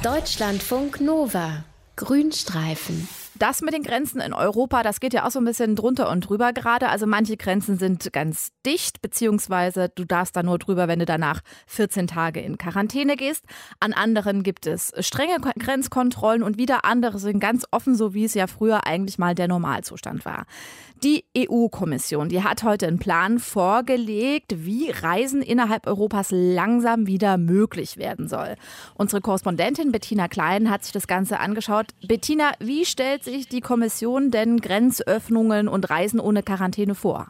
Deutschlandfunk Nova. Grünstreifen. Das mit den Grenzen in Europa, das geht ja auch so ein bisschen drunter und drüber gerade. Also manche Grenzen sind ganz dicht, beziehungsweise du darfst da nur drüber, wenn du danach 14 Tage in Quarantäne gehst. An anderen gibt es strenge Grenzkontrollen und wieder andere sind ganz offen, so wie es ja früher eigentlich mal der Normalzustand war. Die EU-Kommission, die hat heute einen Plan vorgelegt, wie Reisen innerhalb Europas langsam wieder möglich werden soll. Unsere Korrespondentin Bettina Klein hat sich das Ganze angeschaut. Bettina, wie stellt sich die Kommission denn Grenzöffnungen und Reisen ohne Quarantäne vor?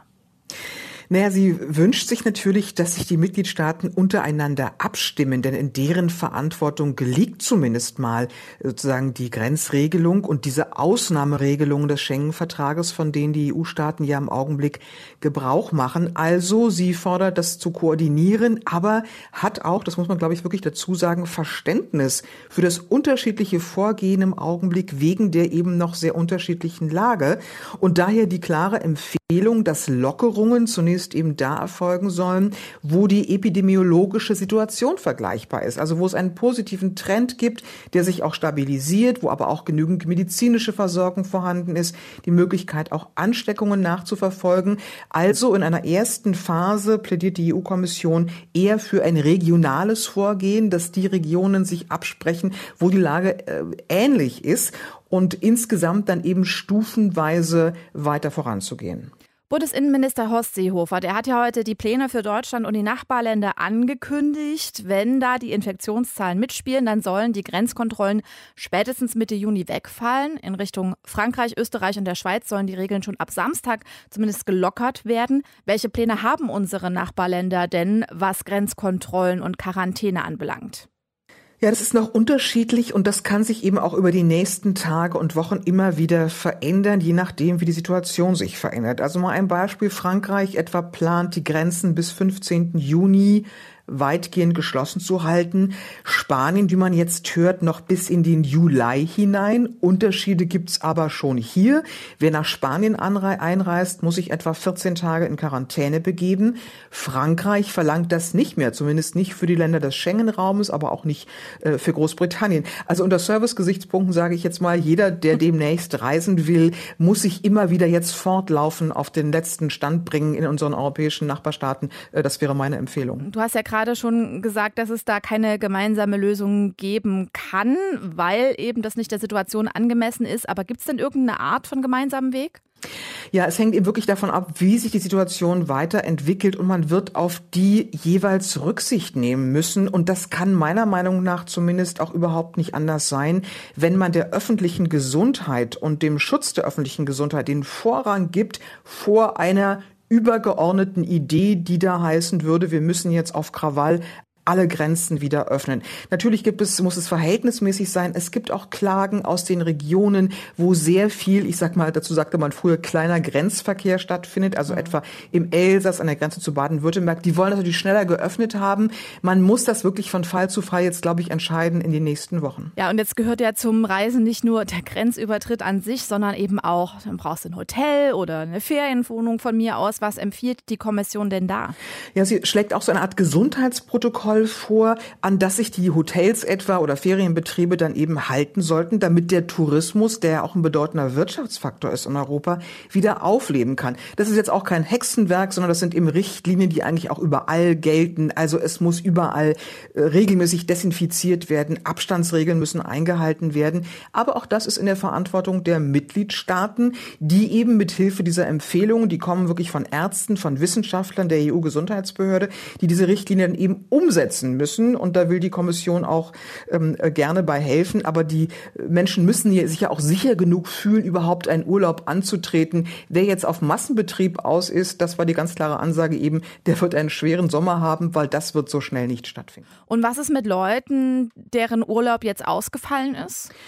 Naja, sie wünscht sich natürlich, dass sich die Mitgliedstaaten untereinander abstimmen, denn in deren Verantwortung liegt zumindest mal sozusagen die Grenzregelung und diese Ausnahmeregelungen des Schengen-Vertrages, von denen die EU-Staaten ja im Augenblick Gebrauch machen. Also sie fordert, das zu koordinieren, aber hat auch, das muss man glaube ich wirklich dazu sagen, Verständnis für das unterschiedliche Vorgehen im Augenblick wegen der eben noch sehr unterschiedlichen Lage und daher die klare Empfehlung, dass Lockerungen zunächst eben da erfolgen sollen, wo die epidemiologische Situation vergleichbar ist. Also wo es einen positiven Trend gibt, der sich auch stabilisiert, wo aber auch genügend medizinische Versorgung vorhanden ist, die Möglichkeit auch Ansteckungen nachzuverfolgen. Also in einer ersten Phase plädiert die EU-Kommission eher für ein regionales Vorgehen, dass die Regionen sich absprechen, wo die Lage ähnlich ist und insgesamt dann eben stufenweise weiter voranzugehen. Bundesinnenminister Horst Seehofer, der hat ja heute die Pläne für Deutschland und die Nachbarländer angekündigt. Wenn da die Infektionszahlen mitspielen, dann sollen die Grenzkontrollen spätestens Mitte Juni wegfallen. In Richtung Frankreich, Österreich und der Schweiz sollen die Regeln schon ab Samstag zumindest gelockert werden. Welche Pläne haben unsere Nachbarländer denn, was Grenzkontrollen und Quarantäne anbelangt? Ja, das ist noch unterschiedlich und das kann sich eben auch über die nächsten Tage und Wochen immer wieder verändern, je nachdem, wie die Situation sich verändert. Also mal ein Beispiel. Frankreich etwa plant, die Grenzen bis 15. Juni weitgehend geschlossen zu halten. Spanien, wie man jetzt hört, noch bis in den Juli hinein. Unterschiede gibt's aber schon hier. Wer nach Spanien einreist, muss sich etwa 14 Tage in Quarantäne begeben. Frankreich verlangt das nicht mehr, zumindest nicht für die Länder des Schengen-Raumes, aber auch nicht für Großbritannien. Also unter Service-Gesichtspunkten sage ich jetzt mal, jeder, der demnächst reisen will, muss sich immer wieder jetzt fortlaufend auf den letzten Stand bringen in unseren europäischen Nachbarstaaten. Das wäre meine Empfehlung. Du hast ja gerade schon gesagt, dass es da keine gemeinsame Lösung geben kann, weil eben das nicht der Situation angemessen ist. Aber gibt es denn irgendeine Art von gemeinsamen Weg? Ja, es hängt eben wirklich davon ab, wie sich die Situation weiterentwickelt und man wird auf die jeweils Rücksicht nehmen müssen und das kann meiner Meinung nach zumindest auch überhaupt nicht anders sein, wenn man der öffentlichen Gesundheit und dem Schutz der öffentlichen Gesundheit den Vorrang gibt vor einer übergeordneten Idee, die da heißen würde, wir müssen jetzt auf Krawall alle Grenzen wieder öffnen. Natürlich muss es verhältnismäßig sein. Es gibt auch Klagen aus den Regionen, wo sehr viel, ich sag mal, dazu sagte man früher, kleiner Grenzverkehr stattfindet, also etwa im Elsass an der Grenze zu Baden-Württemberg. Die wollen natürlich schneller geöffnet haben. Man muss das wirklich von Fall zu Fall jetzt, glaube ich, entscheiden in den nächsten Wochen. Ja, und jetzt gehört ja zum Reisen nicht nur der Grenzübertritt an sich, sondern eben auch, dann brauchst du ein Hotel oder eine Ferienwohnung von mir aus. Was empfiehlt die Kommission denn da? Ja, sie schlägt auch so eine Art Gesundheitsprotokoll vor, an das sich die Hotels etwa oder Ferienbetriebe dann eben halten sollten, damit der Tourismus, der ja auch ein bedeutender Wirtschaftsfaktor ist in Europa, wieder aufleben kann. Das ist jetzt auch kein Hexenwerk, sondern das sind eben Richtlinien, die eigentlich auch überall gelten. Also es muss überall regelmäßig desinfiziert werden, Abstandsregeln müssen eingehalten werden. Aber auch das ist in der Verantwortung der Mitgliedstaaten, die eben mit Hilfe dieser Empfehlungen, die kommen wirklich von Ärzten, von Wissenschaftlern der EU-Gesundheitsbehörde, die diese Richtlinien eben umsetzen müssen. Und da will die Kommission auch gerne bei helfen. Aber die Menschen müssen sich ja auch sicher genug fühlen, überhaupt einen Urlaub anzutreten. Wer jetzt auf Massenbetrieb aus ist, das war die ganz klare Ansage eben, der wird einen schweren Sommer haben, weil das wird so schnell nicht stattfinden. Und was ist mit Leuten, deren Urlaub jetzt ausgefallen ist?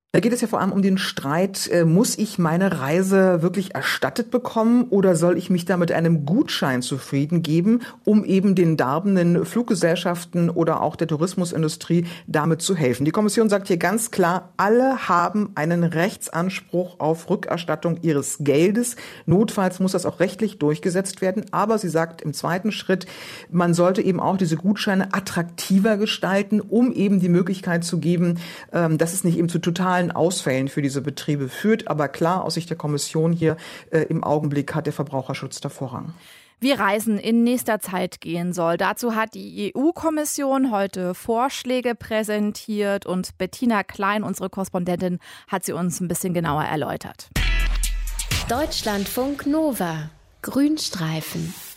Da geht es ja vor allem um den Streit, muss ich meine Reise wirklich erstattet bekommen oder soll ich mich da mit einem Gutschein zufrieden geben, um eben den darbenden Fluggesellschaften oder auch der Tourismusindustrie damit zu helfen. Die Kommission sagt hier ganz klar, alle haben einen Rechtsanspruch auf Rückerstattung ihres Geldes. Notfalls muss das auch rechtlich durchgesetzt werden. Aber sie sagt im zweiten Schritt, man sollte eben auch diese Gutscheine attraktiver gestalten, um eben die Möglichkeit zu geben, dass es nicht eben zu totalen Ausfällen für diese Betriebe führt. Aber klar, aus Sicht der Kommission hier im Augenblick hat der Verbraucherschutz da Vorrang. Wie Reisen in nächster Zeit gehen soll. Dazu hat die EU-Kommission heute Vorschläge präsentiert und Bettina Klein, unsere Korrespondentin, hat sie uns ein bisschen genauer erläutert. Deutschlandfunk Nova. Grünstreifen.